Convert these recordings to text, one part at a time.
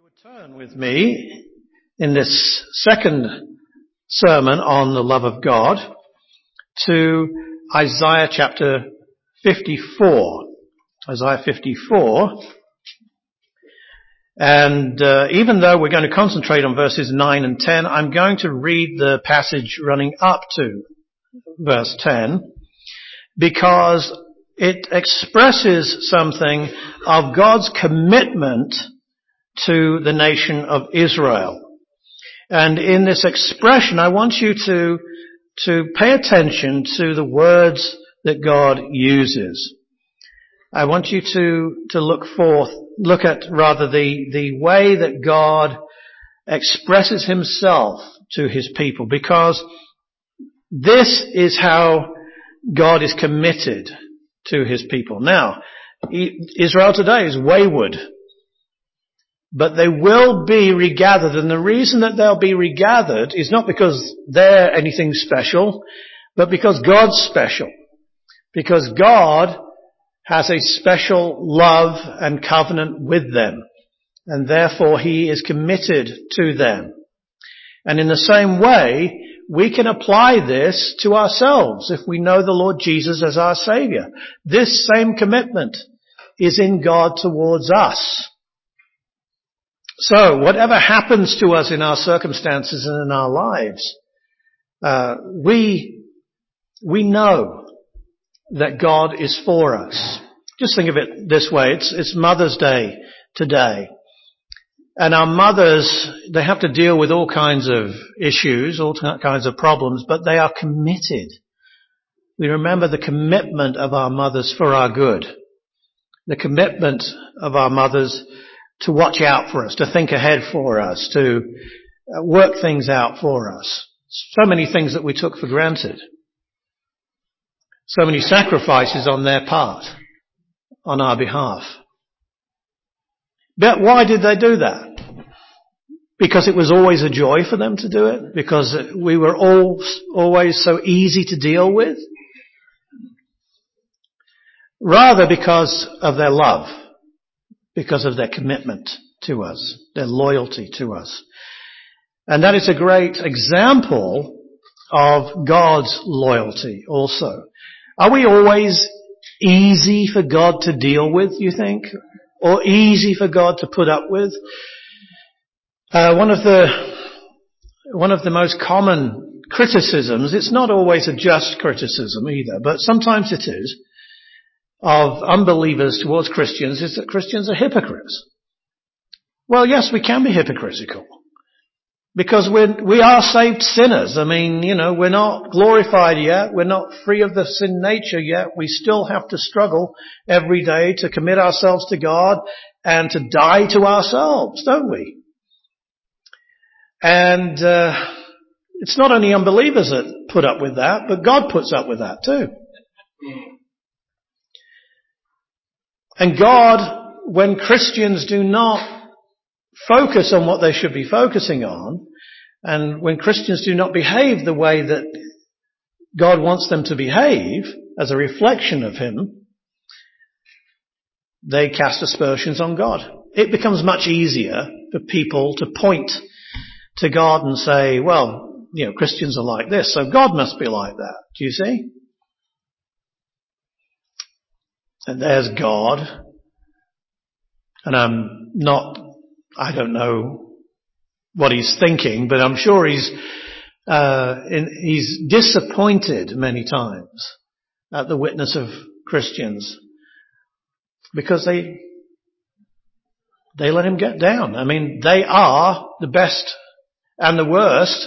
Turn with me in this second sermon on the love of God to Isaiah chapter 54. Isaiah 54. And even though we're going to concentrate on verses 9 and 10, I'm going to read the passage running up to verse 10 because it expresses something of God's commitment to the nation of Israel. And in this expression, I want you to pay attention to the words that God uses. I want you to look at the way that God expresses himself to his people, because this is how God is committed to his people. Now, Israel today is wayward, but they will be regathered, and the reason that they'll be regathered is not because they're anything special, but because God's special. Because God has a special love and covenant with them, and therefore he is committed to them. And in the same way, we can apply this to ourselves if we know the Lord Jesus as our Saviour. This same commitment is in God towards us. So, whatever happens to us in our circumstances and in our lives, we know that God is for us. Just think of it this way. It's Mother's Day today. And our mothers, they have to deal with all kinds of issues, all kinds of problems, but they are committed. We remember the commitment of our mothers for our good. The commitment of our mothers to watch out for us, to think ahead for us, to work things out for us. So many things that we took for granted. So many sacrifices on their part, on our behalf. But why did they do that? Because it was always a joy for them to do it? Because we were always so easy to deal with? Rather because of their love. Because of their commitment to us, their loyalty to us. And that is a great example of God's loyalty also. Are we always easy for God to deal with, you think? Or easy for God to put up with? One of the most common criticisms, it's not always a just criticism either, but sometimes it is, of unbelievers towards Christians is that Christians are hypocrites. Well, yes, we can be hypocritical. Because we are saved sinners. I mean, we're not glorified yet. We're not free of the sin nature yet. We still have to struggle every day to commit ourselves to God and to die to ourselves, don't we? And it's not only unbelievers that put up with that, but God puts up with that too. And God, when Christians do not focus on what they should be focusing on, and when Christians do not behave the way that God wants them to behave as a reflection of Him, they cast aspersions on God. It becomes much easier for people to point to God and say, well, Christians are like this, so God must be like that. Do you see? And there's God. And I don't know what he's thinking, but I'm sure he's disappointed many times at the witness of Christians because they let him get down. I mean, they are the best and the worst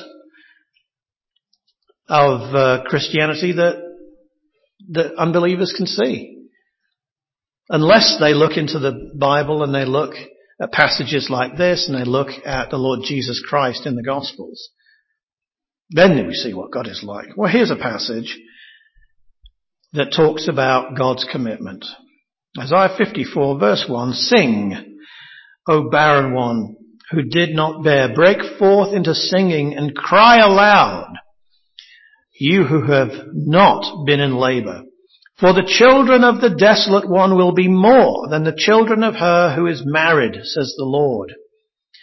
of Christianity that unbelievers can see. Unless they look into the Bible and they look at passages like this and they look at the Lord Jesus Christ in the Gospels, then we see what God is like. Well, here's a passage that talks about God's commitment. Isaiah 54 verse 1, "Sing, O barren one who did not bear, break forth into singing and cry aloud, you who have not been in labor. For the children of the desolate one will be more than the children of her who is married, says the Lord.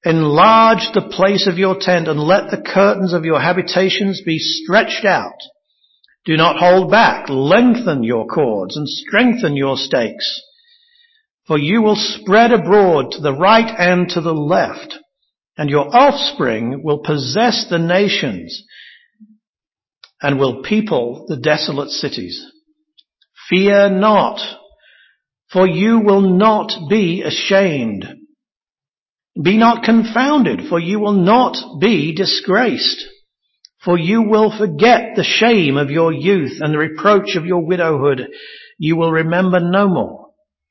Enlarge the place of your tent and let the curtains of your habitations be stretched out. Do not hold back. Lengthen your cords and strengthen your stakes. For you will spread abroad to the right and to the left, and your offspring will possess the nations and will people the desolate cities. Fear not, for you will not be ashamed. Be not confounded, for you will not be disgraced. For you will forget the shame of your youth and the reproach of your widowhood. You will remember no more.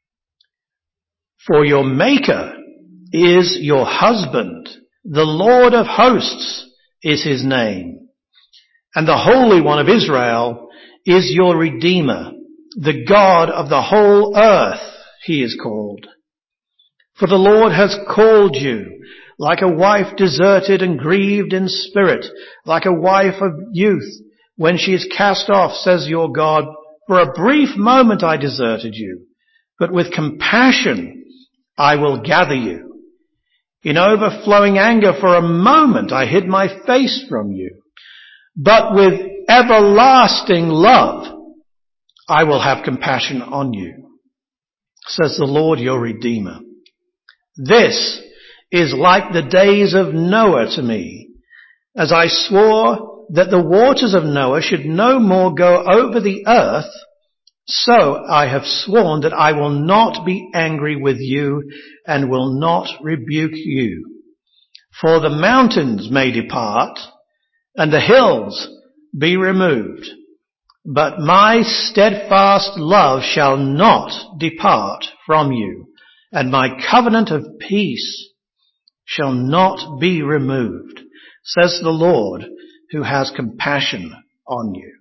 For your Maker is your husband. The Lord of hosts is his name. And the Holy One of Israel is your Redeemer. The God of the whole earth he is called. For the Lord has called you like a wife deserted and grieved in spirit, like a wife of youth when she is cast off, says your God. For a brief moment I deserted you, but with compassion I will gather you. In overflowing anger for a moment I hid my face from you, but with everlasting love I will have compassion on you, says the Lord your Redeemer. This is like the days of Noah to me, as I swore that the waters of Noah should no more go over the earth, so I have sworn that I will not be angry with you and will not rebuke you. For the mountains may depart and the hills be removed, but my steadfast love shall not depart from you, and my covenant of peace shall not be removed, says the Lord who has compassion on you.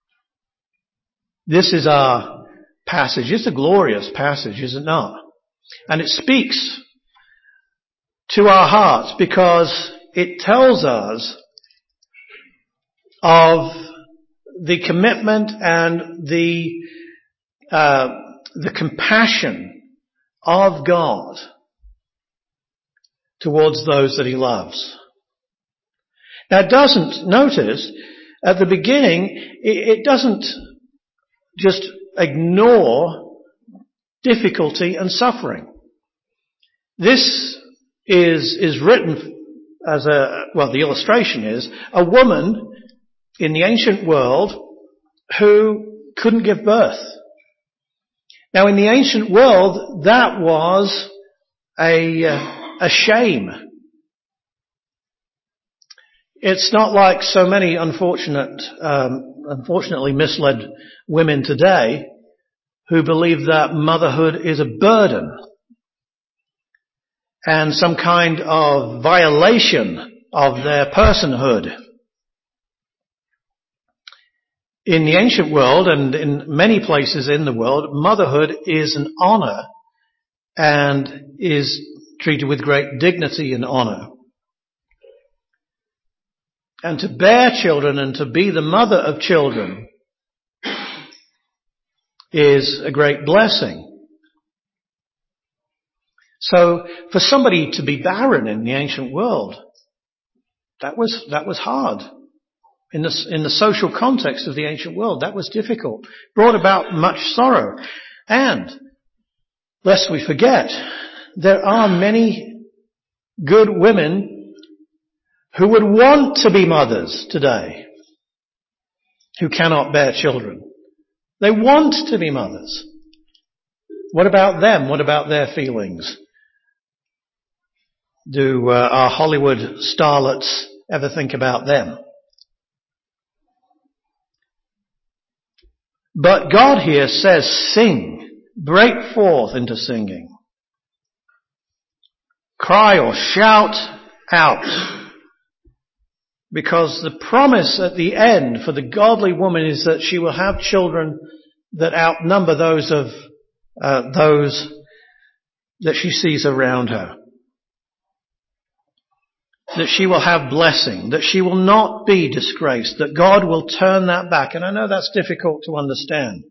This is our passage. It's a glorious passage, is it not? And it speaks to our hearts because it tells us of the commitment and the compassion of God towards those that he loves. Now notice, at the beginning, it doesn't just ignore difficulty and suffering. This is written as the illustration is a woman in the ancient world who couldn't give birth. Now in the ancient world, that was a shame. It's not like so many unfortunately misled women today who believe that motherhood is a burden and some kind of violation of their personhood. In the ancient world and in many places in the world, motherhood is an honor and is treated with great dignity and honor. And to bear children and to be the mother of children is a great blessing. So for somebody to be barren in the ancient world, that was hard. In the social context of the ancient world, that was difficult. Brought about much sorrow. And, lest we forget, there are many good women who would want to be mothers today, who cannot bear children. They want to be mothers. What about them? What about their feelings? Do our Hollywood starlets ever think about them? But God here says, sing, break forth into singing. Cry or shout out. Because the promise at the end for the godly woman is that she will have children that outnumber those that she sees around her. That she will have blessing, that she will not be disgraced, that God will turn that back. And I know that's difficult to understand.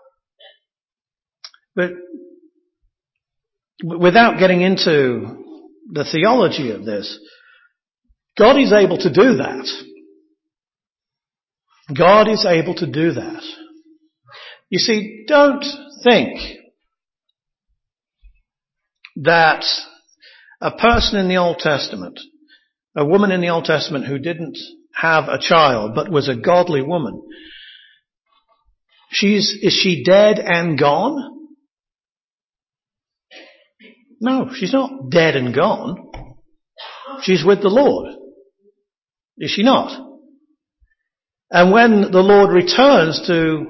But without getting into the theology of this. God is able to do that. God is able to do that. You see, don't think that a person in the Old Testament, a woman in the Old Testament who didn't have a child but was a godly woman, is she dead and gone? No, she's not dead and gone. She's with the Lord. Is she not? And when the Lord returns to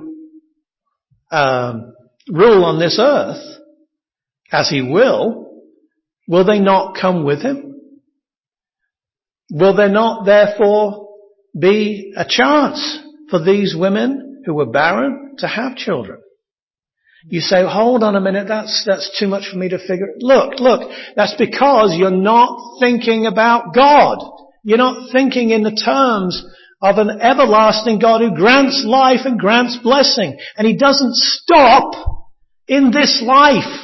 rule on this earth, as he will they not come with him? Will there not therefore be a chance for these women who were barren to have children? You say, hold on a minute, that's too much for me to figure. Look, that's because you're not thinking about God. You're not thinking in the terms of an everlasting God who grants life and grants blessing. And he doesn't stop in this life.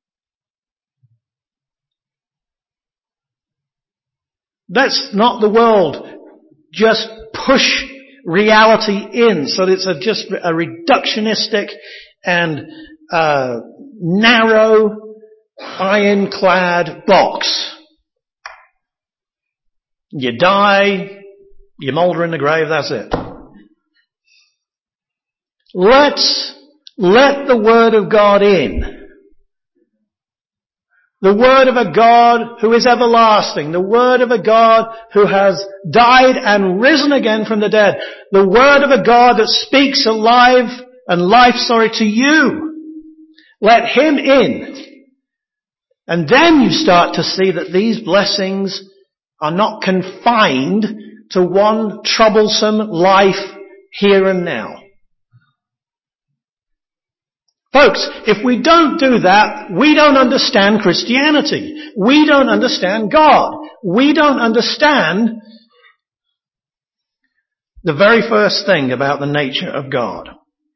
That's not the world just push reality in so that it's just a reductionistic and narrow, ironclad box. You die, you moulder in the grave, that's it. Let the Word of God in. The Word of a God who is everlasting. The Word of a God who has died and risen again from the dead. The Word of a God that speaks alive and life, to you. Let Him in. And then you start to see that these blessings are not confined to one troublesome life here and now. Folks, if we don't do that, we don't understand Christianity. We don't understand God. We don't understand the very first thing about the nature of God.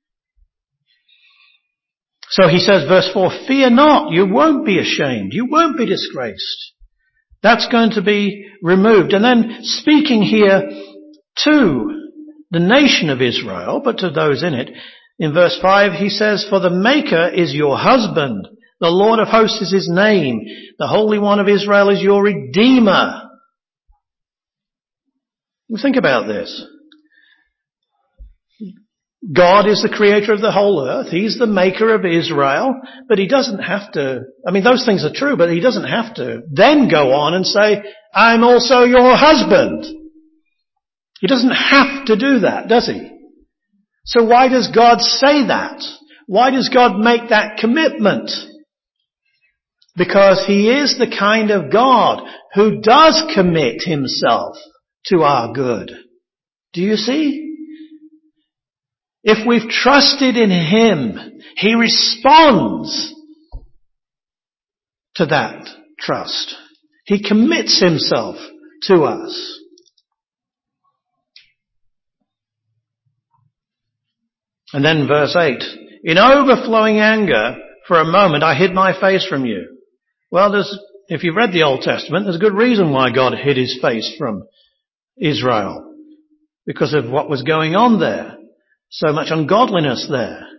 So he says, verse 4, fear not, you won't be ashamed, you won't be disgraced. That's going to be removed. And then speaking here to the nation of Israel, but to those in it, in verse 5 he says, for the Maker is your husband, the Lord of hosts is his name, the Holy One of Israel is your Redeemer. Think about this. God is the creator of the whole earth. He's the maker of Israel. But he doesn't have to, those things are true, but he doesn't have to then go on and say, I'm also your husband. He doesn't have to do that, does he? So why does God say that? Why does God make that commitment? Because he is the kind of God who does commit himself to our good. Do you see? If we've trusted in him, he responds to that trust. He commits himself to us. And then verse 8, in overflowing anger, for a moment I hid my face from you. Well, if you've read the Old Testament, there's a good reason why God hid his face from Israel. Because of what was going on there. So much ungodliness there.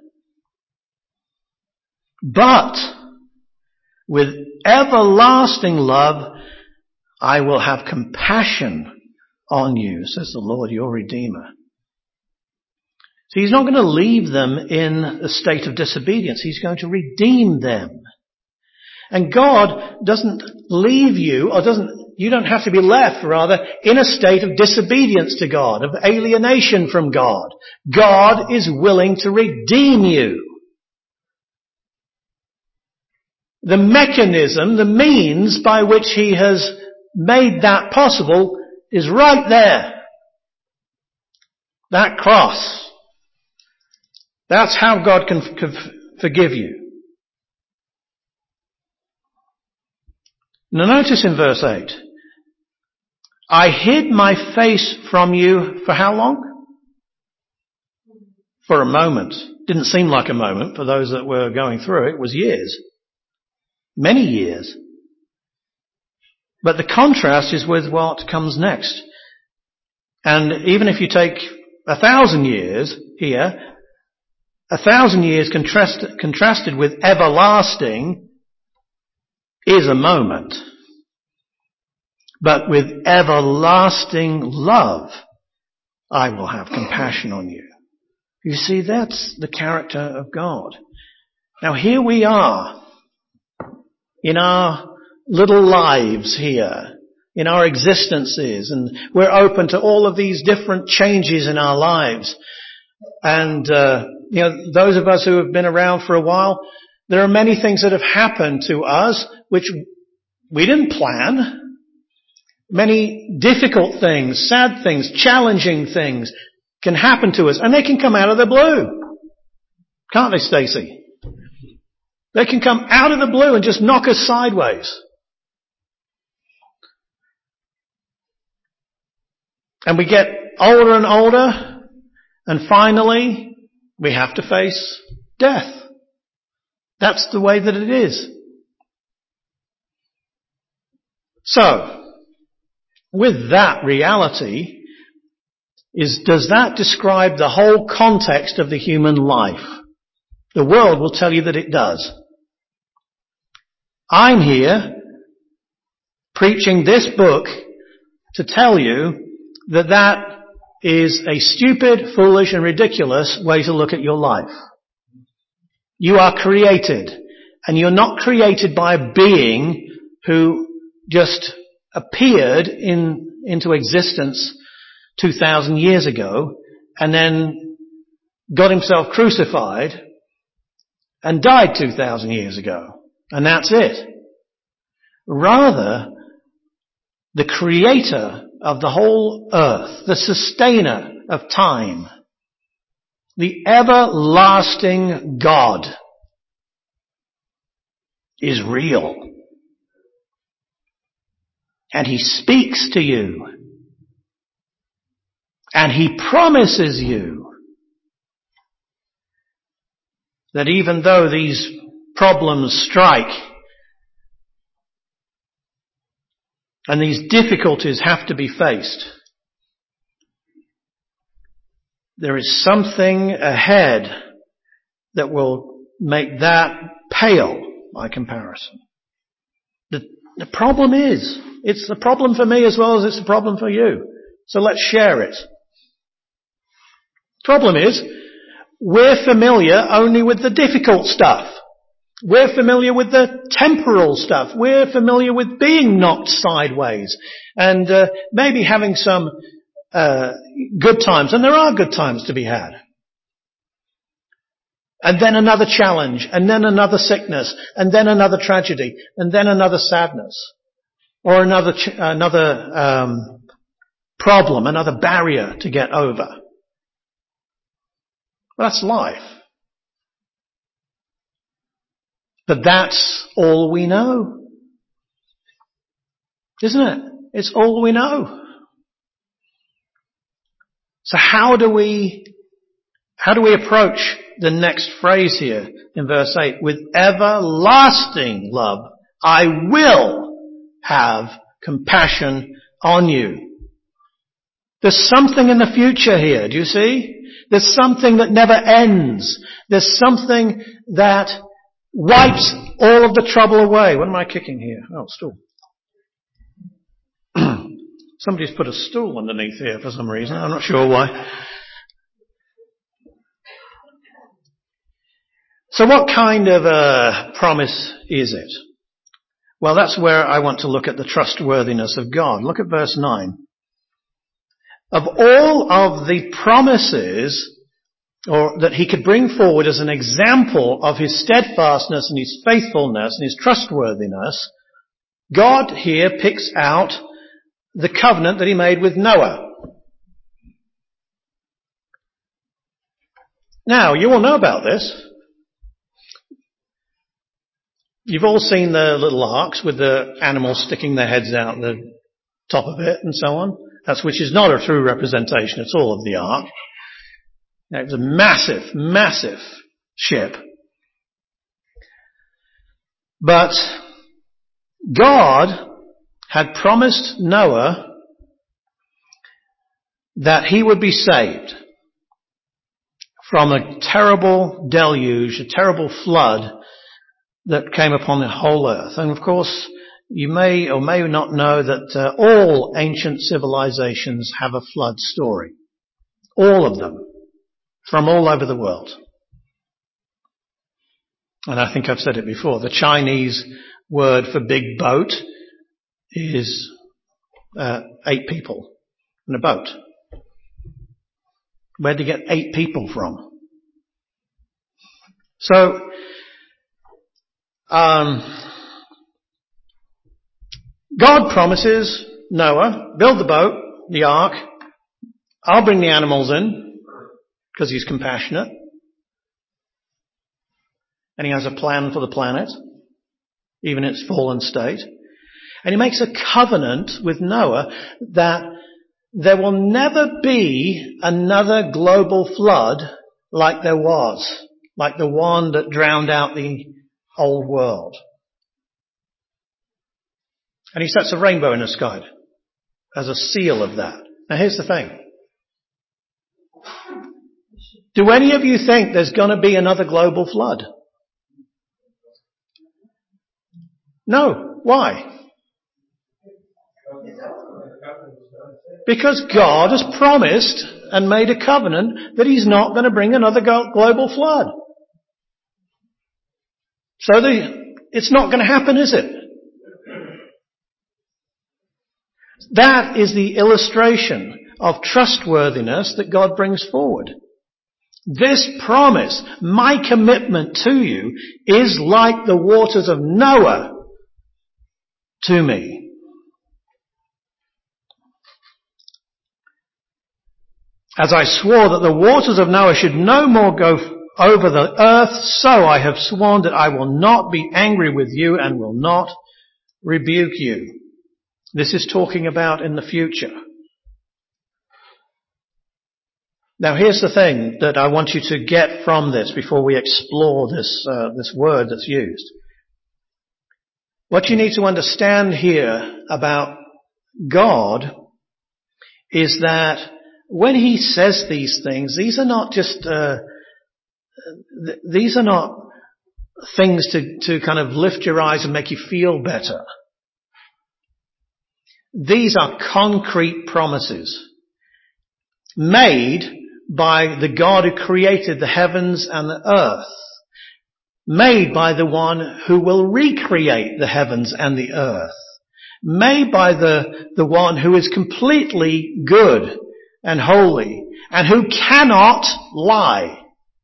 But with everlasting love, I will have compassion on you, says the Lord, your Redeemer. So he's not going to leave them in a state of disobedience. He's going to redeem them. And God doesn't leave you, you don't have to be left, rather, in a state of disobedience to God, of alienation from God. God is willing to redeem you. The mechanism, the means by which he has made that possible is right there. That cross. That's how God can forgive you. Now notice in verse 8, I hid my face from you for how long? For a moment. Didn't seem like a moment for those that were going through it. It was years. Many years. But the contrast is with what comes next. And even if you take 1,000 years here, 1,000 years contrasted with everlasting is a moment. But with everlasting love, I will have compassion on you. You see, that's the character of God. Now here we are in our little lives here, in our existences, and we're open to all of these different changes in our lives. And, those of us who have been around for a while, there are many things that have happened to us which we didn't plan. Many difficult things, sad things, challenging things can happen to us, and they can come out of the blue. Can't they, Stacey? They can come out of the blue and just knock us sideways. And we get older and older, and finally we have to face death. That's the way that it is. So, with that reality, does that describe the whole context of the human life? The world will tell you that it does. I'm here preaching this book to tell you that that is a stupid, foolish and ridiculous way to look at your life. You are created, and you're not created by a being who just appeared into existence 2,000 years ago and then got himself crucified and died 2,000 years ago. And that's it. Rather, the creator of the whole earth, the sustainer of time, the everlasting God is real. And he speaks to you. And he promises you that even though these problems strike and these difficulties have to be faced, there is something ahead that will make that pale by comparison. The problem is, it's the problem for me as well as it's the problem for you. So let's share it. Problem is, we're familiar only with the difficult stuff. We're familiar with the temporal stuff. We're familiar with being knocked sideways and maybe having some good times. And there are good times to be had. And then another challenge, and then another sickness, and then another tragedy, and then another sadness, or another problem, another barrier to get over. That's life. But that's all we know. Isn't it? It's all we know. So how do we approach the next phrase here in verse 8? With everlasting love, I will have compassion on you. There's something in the future here, do you see? There's something that never ends. There's something that wipes all of the trouble away. What am I kicking here? Oh, stool. Somebody's put a stool underneath here for some reason. I'm not sure why. So what kind of a promise is it? Well, that's where I want to look at the trustworthiness of God. Look at verse 9. Of all of the promises or that he could bring forward as an example of his steadfastness and his faithfulness and his trustworthiness, God here picks out the covenant that he made with Noah. Now, you all know about this. You've all seen the little arks with the animals sticking their heads out the top of it and so on. That's which is not a true representation at all of the ark. It was a massive, massive ship. But God had promised Noah that he would be saved from a terrible deluge, a terrible flood that came upon the whole earth. And of course, you may or may not know that all ancient civilizations have a flood story. All of them. From all over the world. And I think I've said it before. The Chinese word for big boat is 8 people in a boat. Where'd you get 8 people from? So, God promises Noah, build the boat, the ark. I'll bring the animals in because he's compassionate. And he has a plan for the planet, even its fallen state. And he makes a covenant with Noah that there will never be another global flood like there was, like the one that drowned out the old world. And he sets a rainbow in the sky as a seal of that. Now here's the thing. Do any of you think there's going to be another global flood? No. Why? Because God has promised and made a covenant that he's not going to bring another global flood. So it's not going to happen, is it? That is the illustration of trustworthiness that God brings forward. This promise, my commitment to you, is like the waters of Noah to me. As I swore that the waters of Noah should no more go over the earth, so I have sworn that I will not be angry with you and will not rebuke you. This is talking about in the future. Now here's the thing that I want you to get from this before we explore this word that's used. What you need to understand here about God is that when he says these things, these are not just things to kind of lift your eyes and make you feel better. These are concrete promises made by the God who created the heavens and the earth, made by the one who will recreate the heavens and the earth, made by the one who is completely good and holy and who cannot lie.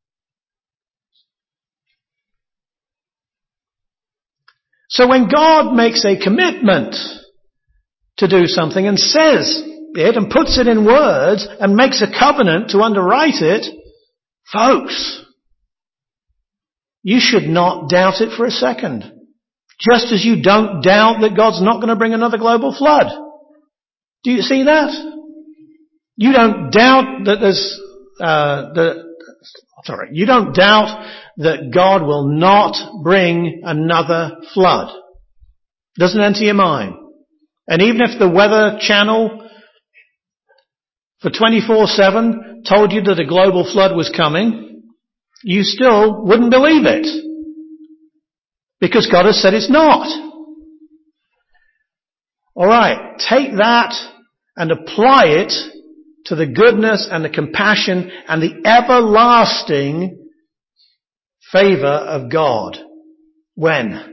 So when God makes a commitment to do something and says it and puts it in words and makes a covenant to underwrite it, folks, you should not doubt it for a second. Just as you don't doubt that God's not going to bring another global flood. Do you see that? You don't doubt that you don't doubt that God will not bring another flood. Doesn't enter your mind. And even if the Weather Channel for 24/7 told you that a global flood was coming, you still wouldn't believe it. Because God has said it's not. Alright, take that and apply it to the goodness and the compassion and the everlasting favor of God. When?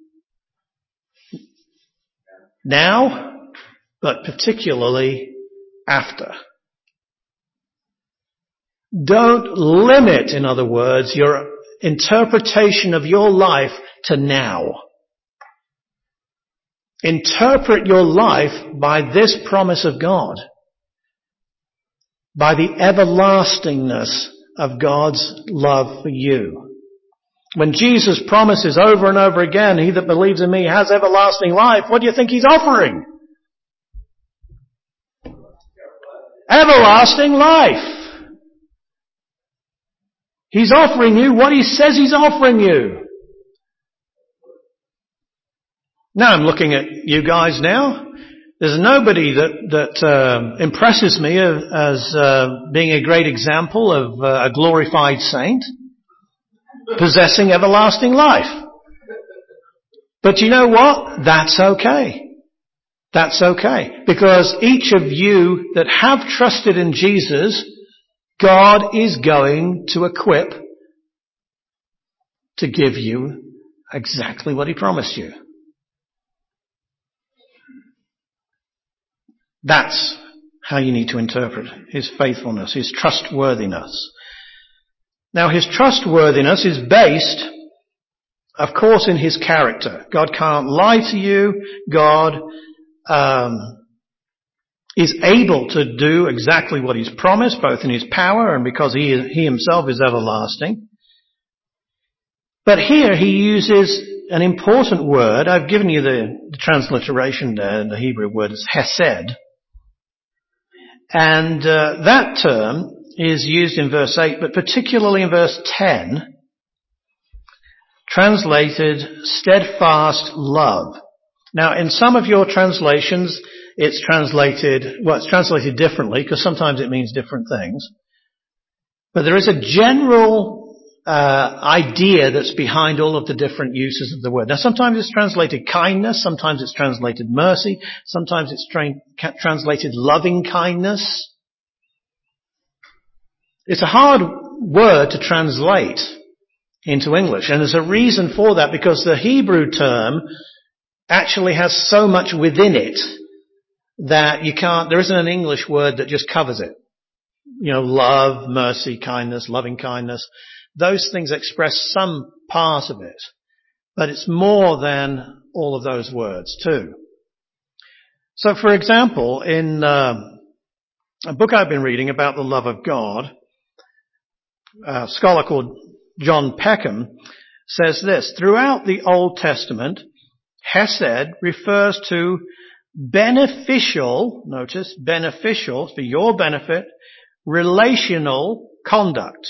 Now, but particularly after. Don't limit, in other words, your interpretation of your life to now. Interpret your life by this promise of God, by the everlastingness of God's love for you. When Jesus promises over and over again, he that believes in me has everlasting life, what do you think he's offering? Everlasting life. He's offering you what he says he's offering you. Now I'm looking at you guys now. There's nobody that impresses me as being a great example of a glorified saint possessing everlasting life. But you know what? That's okay. That's okay. Because each of you that have trusted in Jesus, God is going to equip to give you exactly what He promised you. That's how you need to interpret His faithfulness, His trustworthiness. Now, His trustworthiness is based, of course, in His character. God can't lie to you. God is able to do exactly what He's promised, both in His power and because He Himself is everlasting. But here He uses an important word. I've given you the transliteration there. The Hebrew word is hesed. And that term is used in verse 8, but particularly in verse 10, translated steadfast love. Now, in some of your translations, it's translated differently, because sometimes it means different things. But there is a general idea that's behind all of the different uses of the word. Now, sometimes it's translated kindness, sometimes it's translated mercy, sometimes it's translated loving kindness. It's a hard word to translate into English, and there's a reason for that, because the Hebrew term actually has so much within it that there isn't an English word that just covers it. You know, love, mercy, kindness, loving kindness. Those things express some part of it, but it's more than all of those words too. So, for example, in a book I've been reading about the love of God, a scholar called John Peckham says this: throughout the Old Testament, hesed refers to beneficial, notice, beneficial, for your benefit, relational conduct,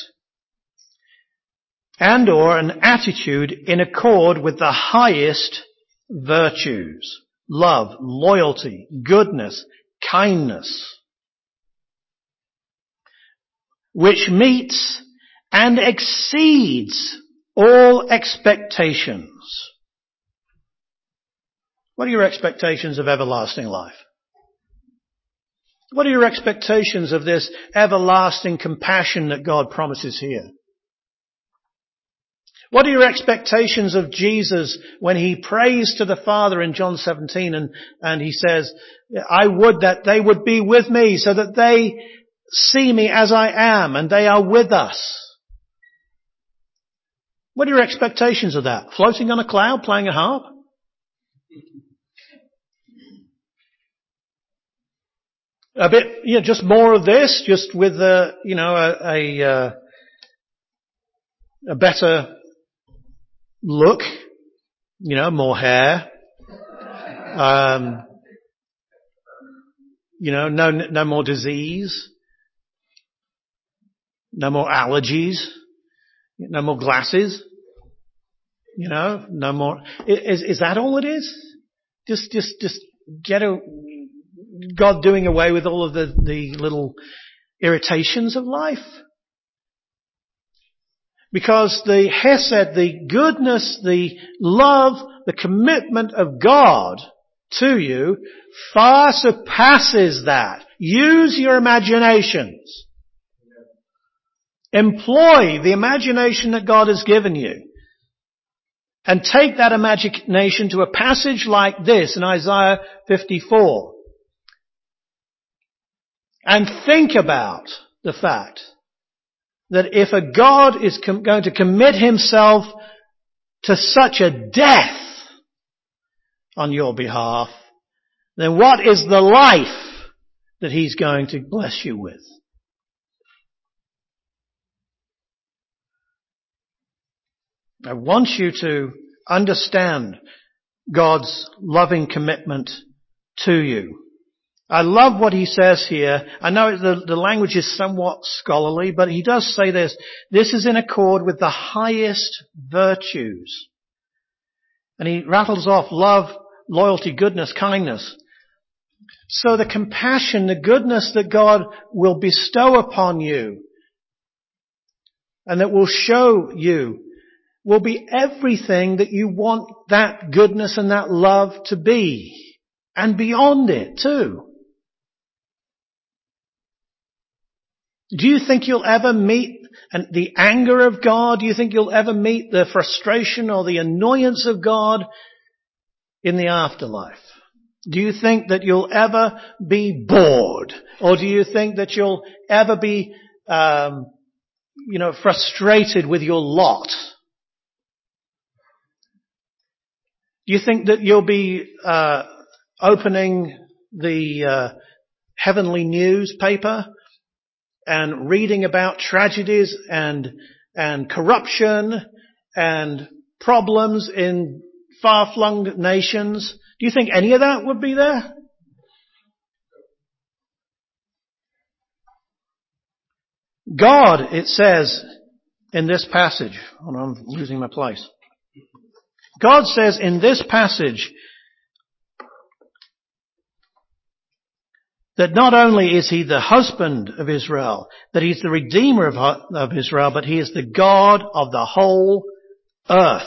and or an attitude in accord with the highest virtues: love, loyalty, goodness, kindness, which meets and exceeds all expectations. What are your expectations of everlasting life? What are your expectations of this everlasting compassion that God promises here? What are your expectations of Jesus when He prays to the Father in John 17 and He says, I would that they would be with me so that they see me as I am and they are with us? What are your expectations of that? Floating on a cloud, playing a harp? A bit, just more of this, just with a better look, more hair, no more disease, no more allergies, no more glasses, no more. Is that all it is? Just get God doing away with all of the little irritations of life? Because the hesed, the goodness, the love, the commitment of God to you far surpasses that. Use your imaginations. Employ the imagination that God has given you. And take that imagination to a passage like this in Isaiah 54. And think about the fact that if a God is going to commit Himself to such a death on your behalf, then what is the life that He's going to bless you with? I want you to understand God's loving commitment to you. I love what he says here. I know the language is somewhat scholarly, but he does say this. This is in accord with the highest virtues. And he rattles off love, loyalty, goodness, kindness. So the compassion, the goodness that God will bestow upon you and that will show you will be everything that you want that goodness and that love to be, and beyond it too. Do you think you'll ever meet the anger of God? Do you think you'll ever meet the frustration or the annoyance of God in the afterlife? Do you think that you'll ever be bored? Or do you think that you'll ever be, frustrated with your lot? Do you think that you'll be opening the heavenly newspaper and reading about tragedies and corruption and problems in far-flung nations? Do you think any of that would be there? God, it says in this passage, hold on, I'm losing my place. God says in this passage that not only is he the husband of Israel, that he's the redeemer of Israel, but he is the God of the whole earth.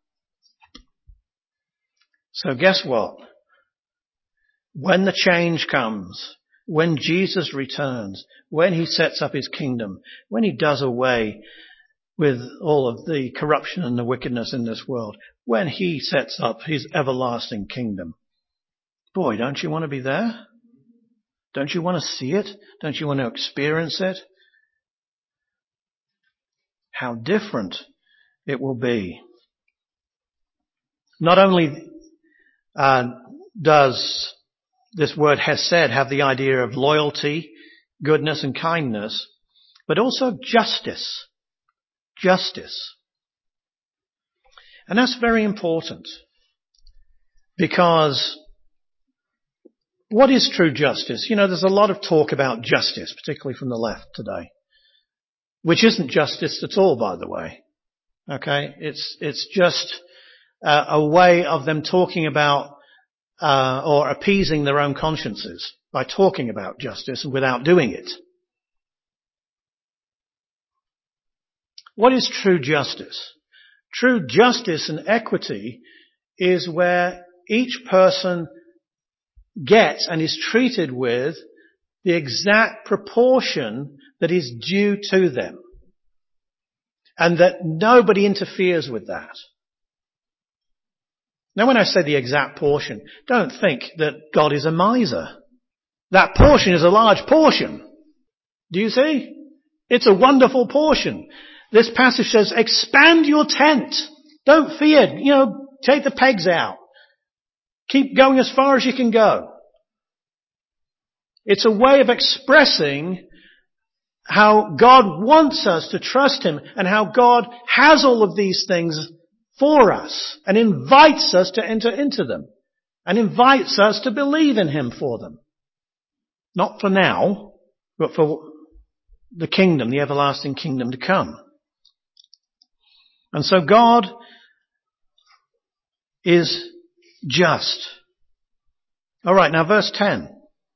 So guess what? When the change comes, when Jesus returns, when he sets up his kingdom, when he does away with all of the corruption and the wickedness in this world, when he sets up his everlasting kingdom, boy, don't you want to be there? Don't you want to see it? Don't you want to experience it? How different it will be. Not only does this word hesed have the idea of loyalty, goodness and kindness, but also justice. Justice. And that's very important, because what is true justice? There's a lot of talk about justice, particularly from the left today, which isn't justice at all, by the way. Okay? It's just a way of them talking about or appeasing their own consciences by talking about justice without doing it. What is true justice? True justice and equity is where each person gets and is treated with the exact proportion that is due to them, and that nobody interferes with that. Now, when I say the exact portion, don't think that God is a miser. That portion is a large portion. Do you see? It's a wonderful portion. This passage says, expand your tent. Don't fear. Take the pegs out. Keep going as far as you can go. It's a way of expressing how God wants us to trust him and how God has all of these things for us and invites us to enter into them and invites us to believe in him for them. Not for now, but for the kingdom, the everlasting kingdom to come. And so God is just. All right, now verse 10.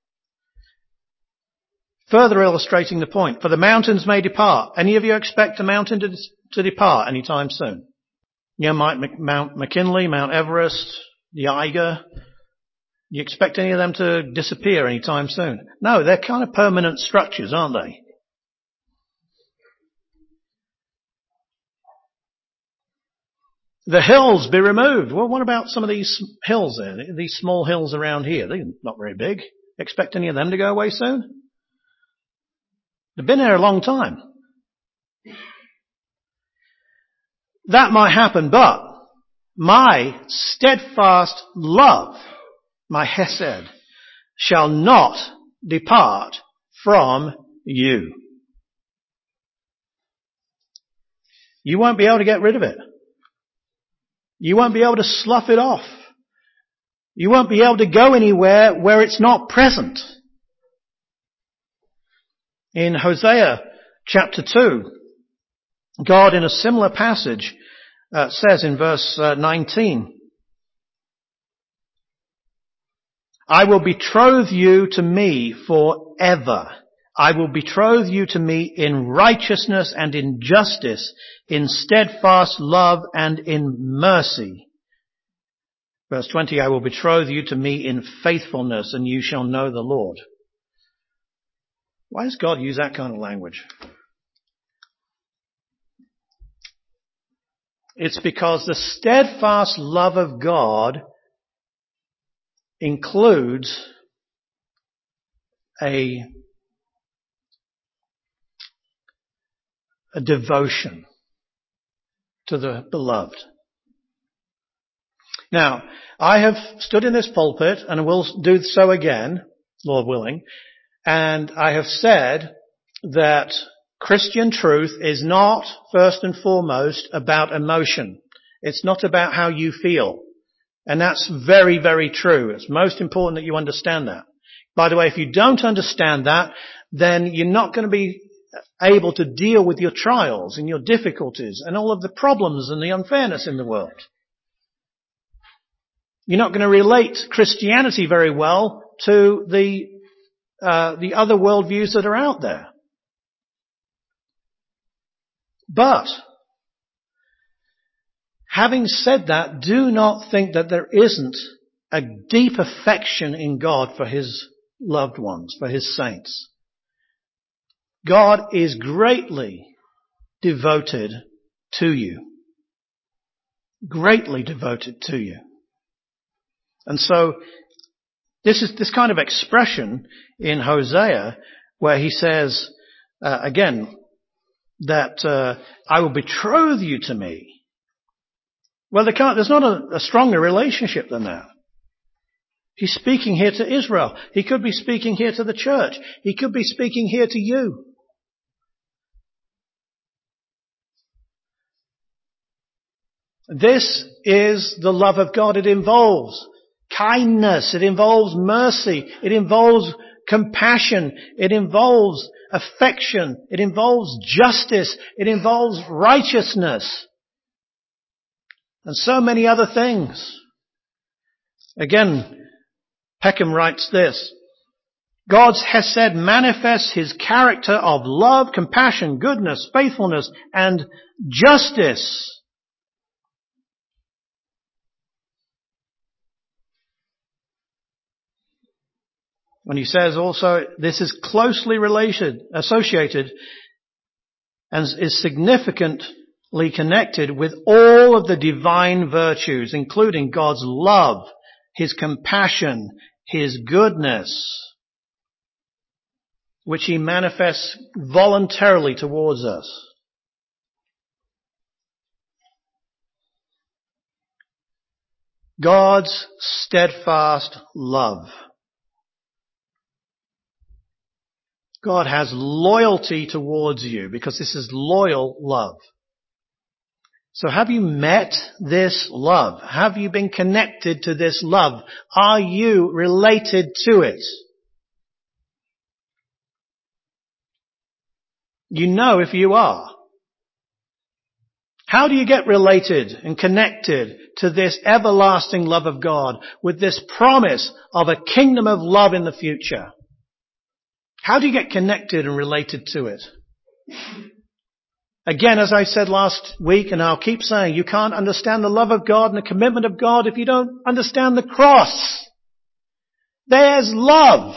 Further illustrating the point. For the mountains may depart. Any of you expect a mountain to depart anytime soon? Mount McKinley, Mount Everest, the Eiger. You expect any of them to disappear anytime soon? No, they're kind of permanent structures, aren't they? The hills be removed. Well, what about some of these hills there? These small hills around here? They're not very big. Expect any of them to go away soon? They've been there a long time. That might happen, but my steadfast love, my hesed, shall not depart from you. You won't be able to get rid of it. You won't be able to slough it off. You won't be able to go anywhere where it's not present. In Hosea chapter 2, God in a similar passage says in verse 19, I will betroth you to me forever. I will betroth you to me in righteousness and in justice, in steadfast love and in mercy. Verse 20, I will betroth you to me in faithfulness, and you shall know the Lord. Why does God use that kind of language? It's because the steadfast love of God includes a devotion to the beloved. Now, I have stood in this pulpit, and will do so again, Lord willing, and I have said that Christian truth is not first and foremost about emotion. It's not about how you feel. And that's very, very true. It's most important that you understand that. By the way, if you don't understand that, then you're not going to be able to deal with your trials and your difficulties and all of the problems and the unfairness in the world. You're not going to relate Christianity very well to the other worldviews that are out there. But, having said that, do not think that there isn't a deep affection in God for His loved ones, for His saints. God is greatly devoted to you. Greatly devoted to you. And so, this kind of expression in Hosea, where he says, again, that I will betroth you to me. Well, there's not a stronger relationship than that. He's speaking here to Israel. He could be speaking here to the church. He could be speaking here to you. This is the love of God. It involves kindness. It involves mercy. It involves compassion. It involves affection. It involves justice. It involves righteousness. And so many other things. Again, Peckham writes this. God's Hesed manifests His character of love, compassion, goodness, faithfulness, and justice. And he says also, this is closely associated, and is significantly connected with all of the divine virtues, including God's love, His compassion, His goodness, which He manifests voluntarily towards us. God's steadfast love. God has loyalty towards you because this is loyal love. So have you met this love? Have you been connected to this love? Are you related to it? You know if you are. How do you get related and connected to this everlasting love of God with this promise of a kingdom of love in the future? How do you get connected and related to it? Again, as I said last week, and I'll keep saying, you can't understand the love of God and the commitment of God if you don't understand the cross. There's love.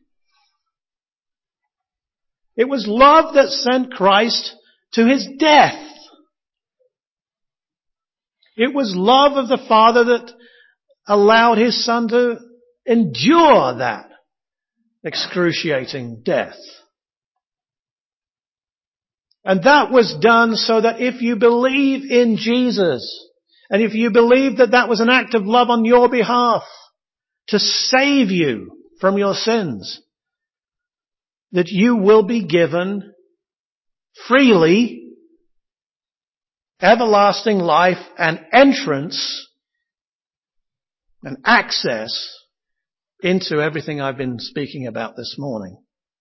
It was love that sent Christ to His death. It was love of the Father that allowed His Son to endure that excruciating death. And that was done so that if you believe in Jesus, and if you believe that that was an act of love on your behalf to save you from your sins, that you will be given freely everlasting life and entrance and access into everything I've been speaking about this morning.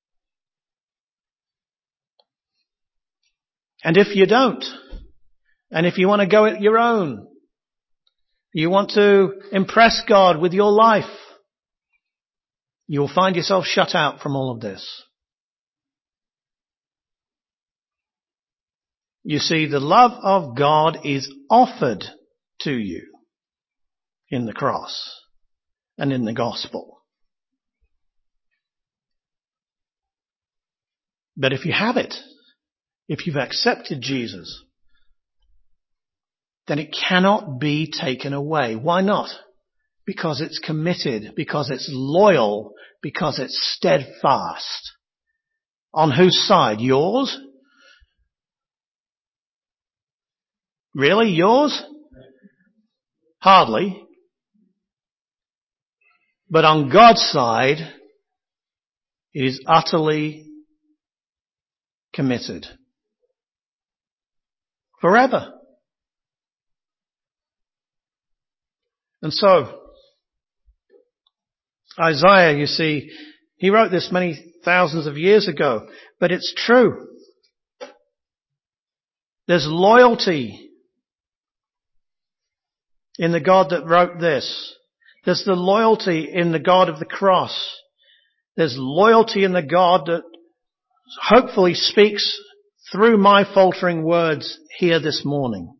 And if you don't, and if you want to go it your own, you want to impress God with your life, you'll find yourself shut out from all of this. You see, the love of God is offered to you in the cross and in the gospel. But if you have it, if you've accepted Jesus, then it cannot be taken away. Why not? Because it's committed, because it's loyal, because it's steadfast. On whose side? Yours? Really? Yours? Hardly. But on God's side, it is utterly committed. Forever. And so, Isaiah, you see, he wrote this many thousands of years ago, but it's true. There's loyalty in the God that wrote this. There's the loyalty in the God of the cross. There's loyalty in the God that hopefully speaks through my faltering words here this morning.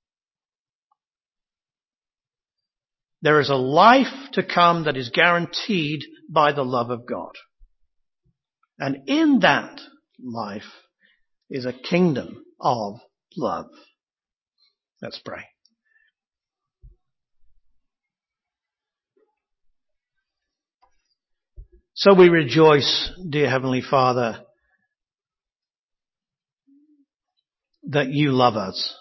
There is a life to come that is guaranteed by the love of God. And in that life is a kingdom of love. Let's pray. So we rejoice, dear Heavenly Father, that you love us.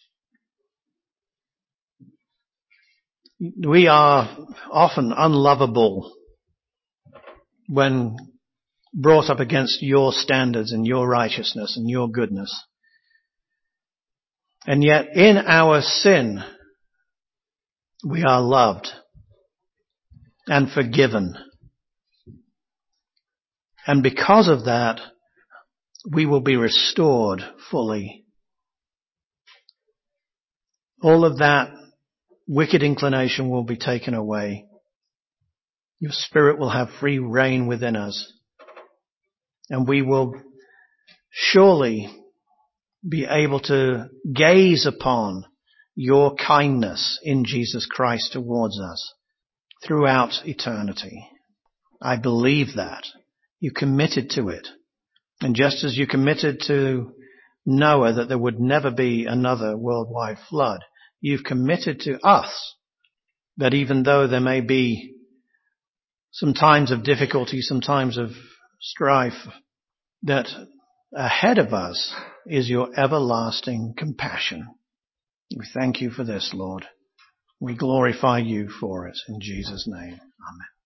We are often unlovable when brought up against your standards and your righteousness and your goodness. And yet in our sin, we are loved and forgiven. And because of that, we will be restored fully. All of that wicked inclination will be taken away. Your Spirit will have free reign within us. And we will surely be able to gaze upon your kindness in Jesus Christ towards us throughout eternity. I believe that. You committed to it. And just as you committed to Noah that there would never be another worldwide flood, you've committed to us that even though there may be some times of difficulty, some times of strife, that ahead of us is your everlasting compassion. We thank you for this, Lord. We glorify you for it in Jesus' name. Amen.